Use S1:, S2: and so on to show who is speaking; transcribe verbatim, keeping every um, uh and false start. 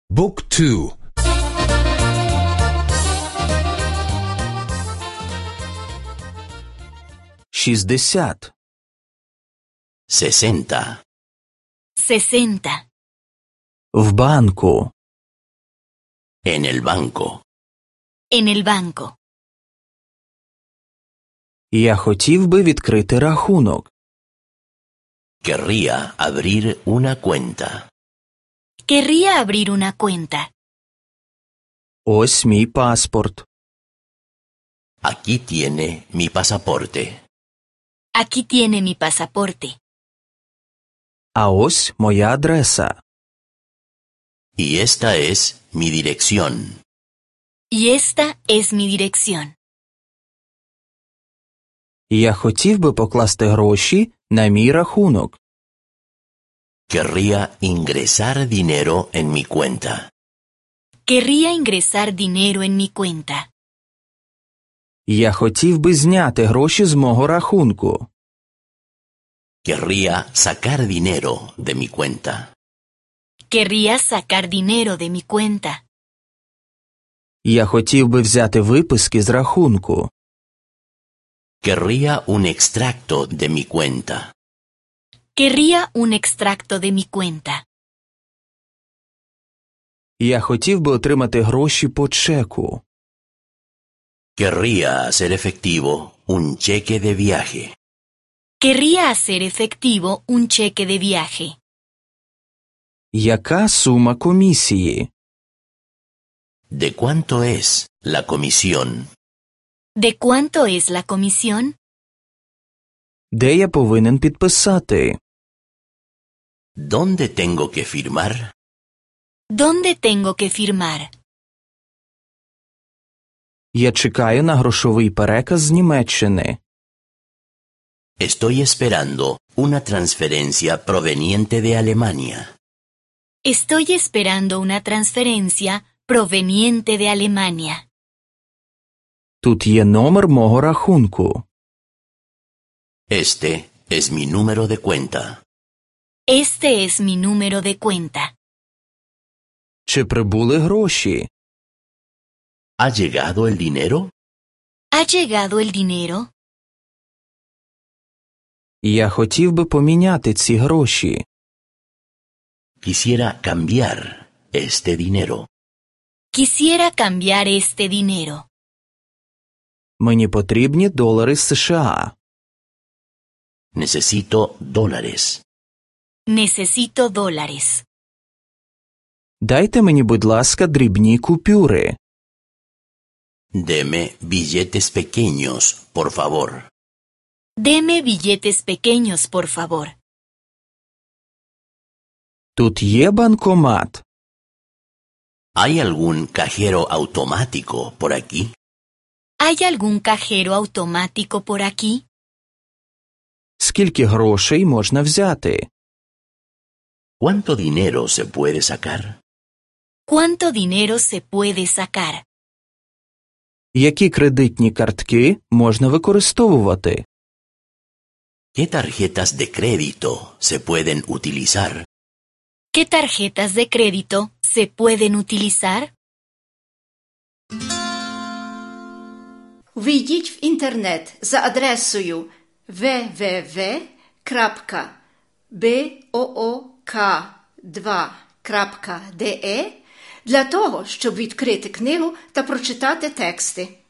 S1: بوك تو
S2: شيزدесят
S3: sesenta,
S4: sesenta.
S2: в банку.
S3: en el banco.
S4: En el banco.
S2: Я хотів би відкрити рахунок.
S3: Querría abrir una cuenta.
S4: Querría abrir una cuenta.
S2: Ось мій паспорт.
S3: Aquí tiene mi pasaporte.
S4: Aquí tiene mi pasaporte.
S2: А ось моя адреса.
S3: Y esta es mi dirección.
S4: Y esta es mi dirección.
S2: Я хотів би покласти гроші на мій рахунок.
S3: Querría ingresar dinero en mi cuenta.
S4: Querría ingresar dinero en mi cuenta.
S2: Я хотів би зняти гроші з мого рахунку.
S3: Querría sacar dinero de mi cuenta.
S4: Querría sacar dinero de mi cuenta.
S2: Я хотів би взяти виписки з рахунку.
S3: Querría un extracto de mi cuenta.
S4: Querría un extracto de mi cuenta.
S2: Я хотів би отримати гроші по чеку.
S3: Querría hacer efectivo un cheque de viaje.
S4: Querría hacer efectivo un cheque de viaje.
S2: Яка сума комісії?
S3: ¿De cuánto es la comisión?
S4: ¿De cuánto es la comisión?
S2: Де я повинен підписати?
S3: ¿Dónde tengo que firmar?
S4: ¿Dónde tengo que firmar?
S2: Я чекаю на грошовий переказ з Німеччини.
S3: Estoy esperando una transferencia proveniente de Alemania.
S4: Estoy esperando una transferencia proveniente de Alemania.
S2: Тут є номер мого рахунку.
S3: Este es mi número de cuenta.
S4: Este es mi número de cuenta.
S2: Чи прибули гроші?
S3: ¿Ha llegado el dinero?
S4: ¿Ha llegado el dinero?
S2: Я хотів би поміняти ці гроші.
S3: Quisiera cambiar este dinero.
S4: Quisiera cambiar este dinero.
S2: Мені потрібні долари з США.
S3: Necesito dólares.
S4: Necesito dólares.
S2: Дайте мені, будь ласка, дрібні купюри.
S3: Deme billetes pequeños, por favor.
S4: Deme billetes pequeños, por favor.
S2: Тут є банкомат.
S3: ¿Hay algún cajero automático por aquí?
S4: ¿Hay algún cajero automático por aquí?
S2: Скільки грошей можна взяти?
S3: ¿Cuánto dinero se puede sacar?
S4: ¿Cuánto dinero se puede sacar?
S2: Які кредитні картки можна використовувати?
S3: ¿Qué tarjetas de crédito se pueden utilizar?
S4: ¿Qué tarjetas de crédito se pueden utilizar?
S5: Ввійдіть в інтернет за адресою дабл-ю дабл-ю дабл-ю крапка буок два крапка де для того, щоб відкрити книгу та прочитати тексти.